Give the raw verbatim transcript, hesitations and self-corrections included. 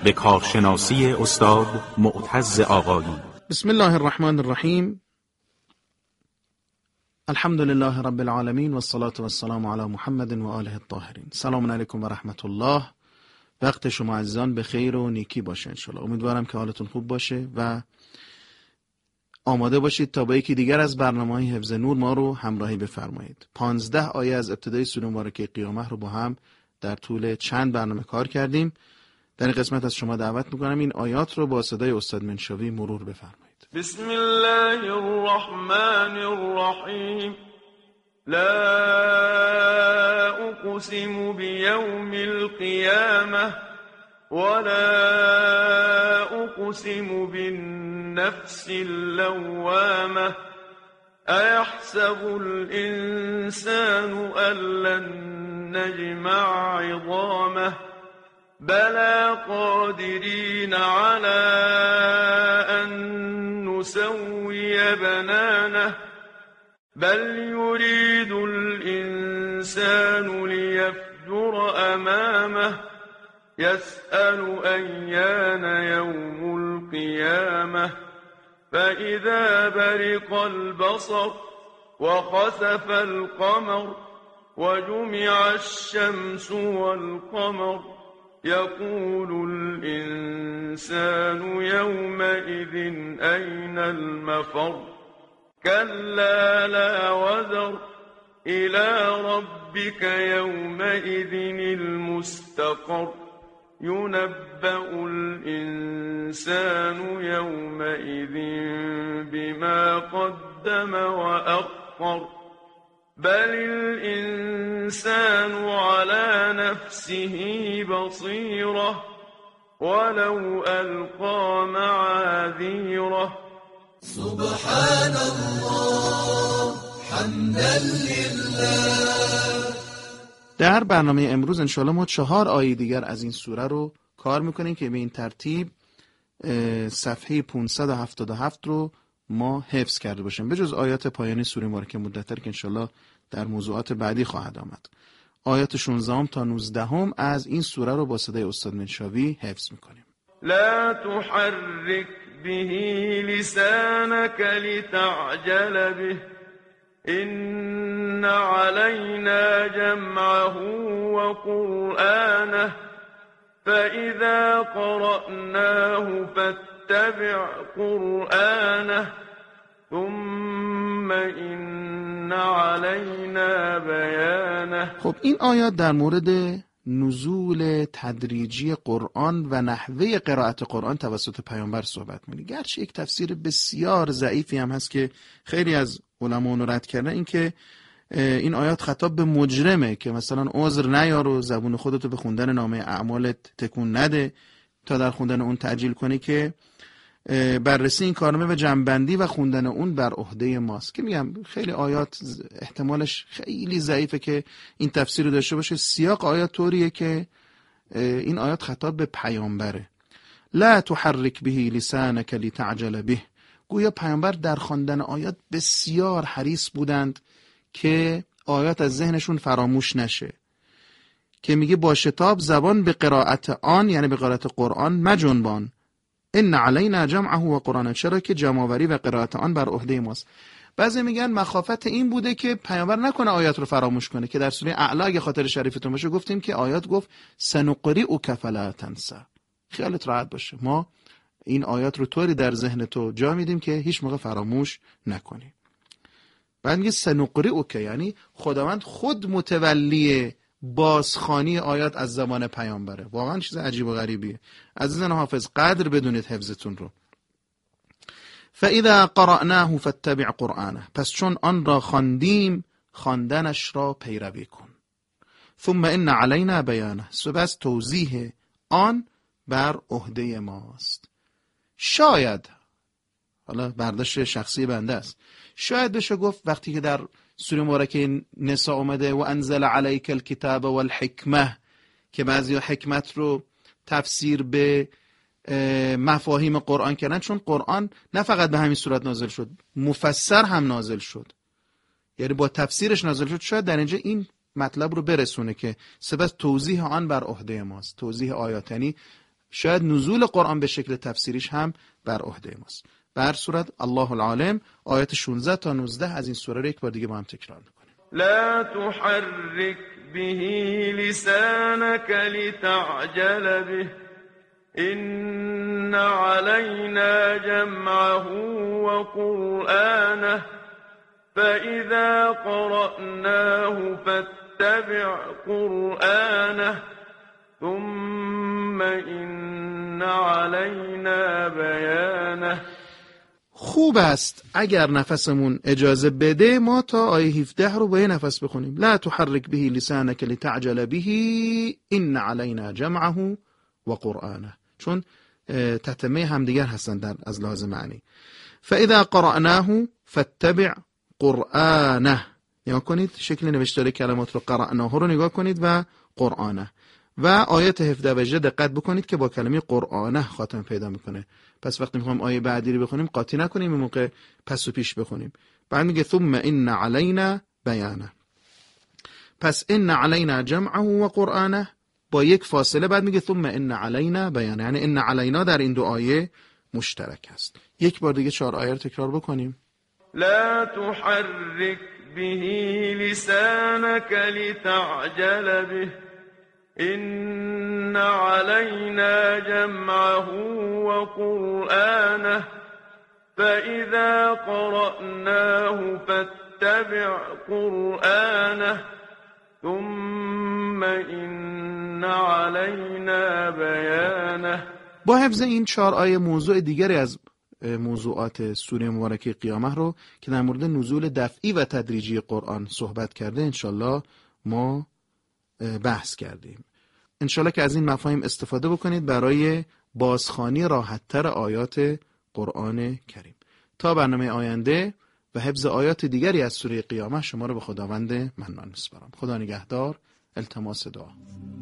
به کارشناسی استاد معتز آقایی. بسم الله الرحمن الرحیم. الحمد لله رب العالمین و الصلاة و السلام علی محمد و آله الطاهرین. سلام علیکم و رحمت الله. وقت شما عزیزان به خیر و نیکی باشه انشالله. امیدوارم که حالتون خوب باشه و آماده باشید تا با یکی دیگر از برنامه‌های حفظ نور ما رو همراهی بفرمایید. پانزده آیه از ابتدای سوره مبارکه قیامه رو با هم در طول چند برنامه کار کردیم. در این قسمت از شما دعوت میکنم این آیات رو با صدای استاد منشاوی مرور بفرمایید. بسم الله الرحمن الرحیم. لا اقسم بیوم القیامه ولا اقسم بالنفس اللوامه ایحسب الانسان ان لن نجمع عظامه بلى قادرين على أن نسوي بنانه بل يريد الإنسان ليفجر أمامه يسأل أيان يوم القيامة فإذا برق البصر وخسف القمر وجمع الشمس والقمر يقول الإنسان يومئذ أين المفر كلا لا وزر إلى ربك يومئذ المستقر ينبأ الإنسان يومئذ بما قدم وأخر بل الإنسان على نفسه بصيرة ولو ألقى معاذيره سبحان الله حمدا لله. در برنامه امروز انشاءالله ما چهار آیه دیگر از این سوره رو کار میکنیم که به این ترتیب صفحه پانصد و هفتاد و هفت رو ما حفظ کرده باشیم، به جز آیات پایانی سوره مبارکه مدثر که انشالله در موضوعات بعدی خواهد آمد. آیات شانزده تا نوزده از این سوره رو با صدای استاد منشاوی حفظ میکنیم. لا تحرك به لسانك لتعجل به إن علينا جمعه وقرآنه فإذا قرأناه فاتبع قرآنه ثم إن علينا بيانه. خب این آیات در مورد نزول تدریجی قرآن و نحوه قرائت قرآن توسط پیامبر صحبت می‌کنه. گرچه یک تفسیر بسیار ضعیفی هم هست که خیلی از علما اون رد کردن، این که این آیات خطاب به مجرمه که مثلا عذر نیار و زبون خودتو به خوندن نامه اعمالت تکون نده تا در خوندن اون تعجیل کنی که بررسی این کارنامه و جمع‌بندی و خوندن اون بر عهده ماست. که میگم خیلی آیات احتمالش خیلی ضعیفه که این تفسیر رو داشته باشه. سیاق آیات طوریه که این آیات خطاب به پیامبره. لا تحرک به لسانک لتعجل به. گویا پیامبر در خواندن آیات بسیار حریص بودند که آیات از ذهنشون فراموش نشه، که میگه با شتاب زبان به قرائت آن، یعنی به قرائت قرآن مجنبان. ان علینا جمعه و قرآن، چرا که جمع‌آوری و قرائت آن بر عهده ماست. بعضی میگن مخافت این بوده که پیامبر نکنه آیات رو فراموش کنه، که در سوره اعلی اگه خاطر شریفتون باشه گفتیم که آیات گفت سنقرئک فلا تنسی. خیالت راحت باشه، ما این آیات رو طوری در ذهن تو جا میدیم که هیچ موقع فراموش نکنی. بعد میگه سنقرئک، یعنی خداوند خود متولی بازخوانی آیات از زمان پیامبره. واقعا چیز عجیب و غریبیه. عزیزان حافظ قدر بدونید حفظتون رو. فاذا قرأناه فاتبع قرآنه، پس چون آن را خواندیم خواندنش را پیروی کن. ثم ان علینا بیانه، سپس توضیح آن بر عهده ماست. شاید، حالا برداشت شخصی بنده است، شاید بشه گفت وقتی که در سوره مبارکه نساء اومده و انزل علیک الکتاب والحکمه، که بعضی حکمت رو تفسیر به مفاهیم قرآن کردن، چون قرآن نه فقط به همین صورت نازل شد، مفسر هم نازل شد، یعنی با تفسیرش نازل شد. شاید در اینجا این مطلب رو برسونه که سپس توضیح آن بر عهده ماست. توضیح آیات یعنی شاید نزول قرآن به شکل تفسیریش هم بر عهده ماست. به هر صورت الله العالم آیات شانزده تا نوزده از این سوره رو یک بار دیگه با هم تکرار میکنیم. لا تحرك به لسانك لتعجل به إن علينا جمعه وقرآنه فإذا قرأناه فاتبع قرآنه ثم إن علينا بيانه. خوب است اگر نفسمون اجازه بده ما تا آیه هفده رو با یه نفس بخونیم. لا تحرك به لسانك لتعجل به إن علينا جمعه و قرآنه، چون تتمه همدیگر هستن در از لحاظ معنی. فاذا قرأناه فاتبع قرآنه، نگاه کنید شکل نوشتار کلمات رو قرأناه رو نگاه کنید و قرآنه و آیات هفده و هجده دقت بکنید که با کلمه قرآنه خاتمه پیدا میکنه. پس وقتی میخوایم آیه بعدی رو بخونیم قاطی نکنیم، این موقع پس و پیش بخونیم. بعد میگه ثم ان علینا بیانه، پس ان علینا جمعه و قرآنه با یک فاصله، بعد میگه ثم ان علینا بیانه، یعنی ان علینا در این دو آیه مشترک است. یک بار دیگه چهار آیه رو تکرار بکنیم. لا تحرك به لسانك لتعجل به إن علينا جمعه وقرآنه فإذا قرأناه فاتبع قرآنه ثم إن علينا بيانه. با حفظ این چهار آیه موضوع دیگری از موضوعات سوره مبارکه قیامه رو که در مورد نزول دفعی و تدریجی قرآن صحبت کرده انشالله ما بحث کردیم. انشالله که از این مفاهیم استفاده بکنید برای بازخوانی راحت‌تر آیات قرآن کریم. تا برنامه آینده و حفظ آیات دیگری از سوره قیامه شما رو به خداوند منان می‌سپارم. خدا نگهدار. التماس دعا.